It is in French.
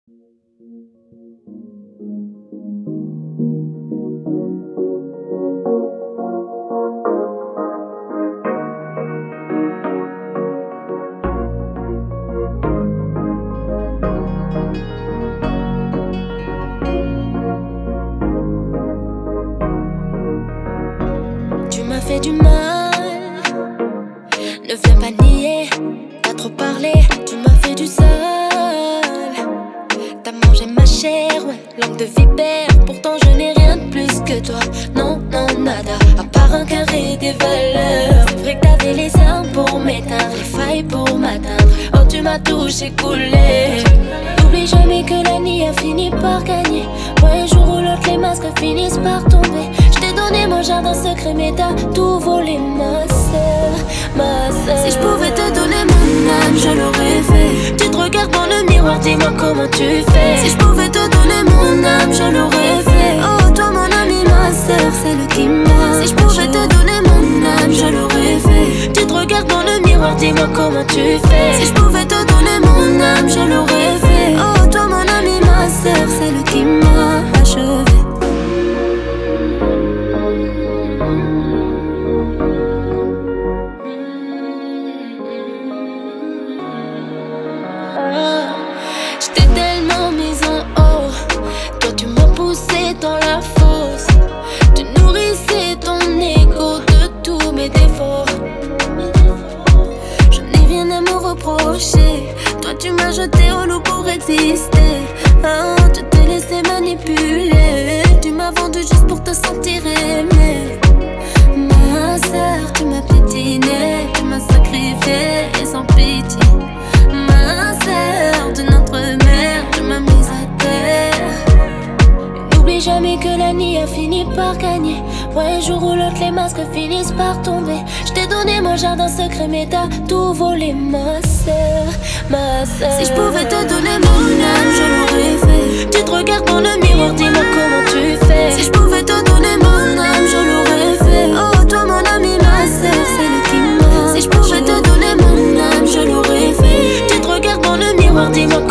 Tu m'as fait du mal, ne viens pas nier, t'as trop parlé, tu m'as fait du sale. T'as mangé ma chair, ouais, langue de vipère. Pourtant je n'ai rien de plus que toi. Non, non, nada, à part un carré des valeurs. C'est vrai que t'avais les armes pour m'éteindre, les failles pour m'atteindre. Oh, tu m'as touché, coulé. N'oublie jamais que la nuit a fini par gagner. Ouais, un jour ou l'autre les masques finissent par tomber. Je t'ai donné mon jardin secret mais t'as tout volé, ma sœur, ma sœur. Si je pouvais te donner mon âme, je l'aurais fait. Tu te regardes dans le miroir, dis-moi comment tu fais. Si je pouvais te donner mon âme, je l'aurais fait. Oh, toi mon ami, ma sœur, celle qui m'a. Si je pouvais te donner mon âme, je l'aurais fait. Tu te regardes dans le miroir, dis-moi comment tu fais. Si je pouvais te donner mon âme, je l'aurais fait. Oh, toi mon ami, ma sœur, celle qui m'a achevé. J't'ai tellement mise en haut, toi tu m'as poussé dans la fosse. Tu nourrissais ton ego de tous mes défauts. Je n'ai rien à me reprocher. Toi tu m'as jeté au loup pour exister. Ah, tu t'es laissé manipuler. Tu m'as vendu juste pour te sentir aimé. Ma sœur, tu m'as piétiné. Tu m'as sacrifié et sans pitié. Ma sœur de notre mère, tu m'as mise à terre. N'oublie jamais que la nuit a fini par gagner. Ouais, un jour ou l'autre les masques finissent par tomber. Je t'ai donné mon jardin secret mais t'as tout volé, ma sœur, ma sœur. Si je pouvais te donner mon âme, je l'aurais fait. Tu te regardes dans le miroir, dis-moi comment tu fais. Si je pouvais te donner mon âme, je l'aurais fait. Oh, toi mon ami, ma sœur, celle qui m'a. Si je pouvais te donner mon âme, je l'aurais fait. Tu te regardes dans le miroir, dis-moi